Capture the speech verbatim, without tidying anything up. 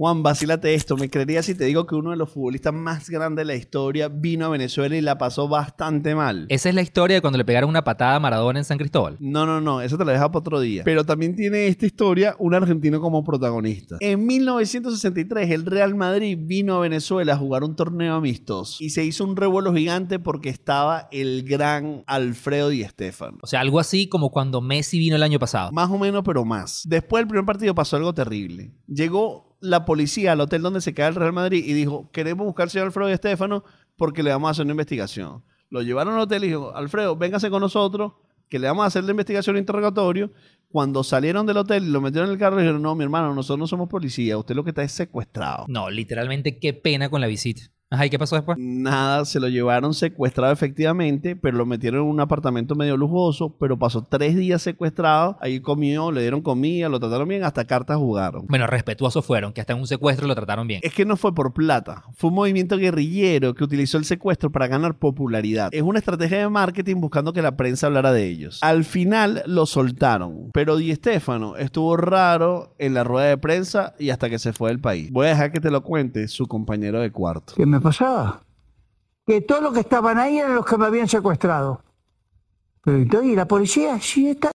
Juan, vacílate esto. ¿Me creerías si te digo que uno de los futbolistas más grandes de la historia vino a Venezuela y la pasó bastante mal? Esa es la historia de cuando le pegaron una patada a Maradona en San Cristóbal. No, no, no. Eso te lo dejo para otro día. Pero también tiene esta historia un argentino como protagonista. En mil novecientos sesenta y tres, el Real Madrid vino a Venezuela a jugar un torneo amistoso. Y se hizo un revuelo gigante porque estaba el gran Alfredo Di Stéfano. O sea, algo así como cuando Messi vino el año pasado. Más o menos, pero más. Después del primer partido pasó algo terrible. Llegó la policía al hotel donde se queda el Real Madrid y dijo, queremos buscar al señor Alfredo Di Stéfano porque le vamos a hacer una investigación. Lo llevaron al hotel y dijo, Alfredo, véngase con nosotros que le vamos a hacer la investigación interrogatorio. Cuando salieron del hotel y lo metieron en el carro, dijeron, no, mi hermano, nosotros no somos policía, usted lo que está es secuestrado. No, literalmente qué pena con la visita. Ajá, ¿y qué pasó después? Nada, se lo llevaron secuestrado efectivamente, pero lo metieron en un apartamento medio lujoso, pero pasó tres días secuestrado, ahí comió, le dieron comida, lo trataron bien, hasta cartas jugaron. Bueno, respetuosos fueron, que hasta en un secuestro lo trataron bien. Es que no fue por plata, fue un movimiento guerrillero que utilizó el secuestro para ganar popularidad. Es una estrategia de marketing buscando que la prensa hablara de ellos. Al final lo soltaron, pero Di Stéfano estuvo raro en la rueda de prensa y hasta que se fue del país. Voy a dejar que te lo cuente su compañero de cuarto. ¿Qué me pasaba? Que todos los que estaban ahí eran los que me habían secuestrado. Pero ¿y la policía? Sí, está.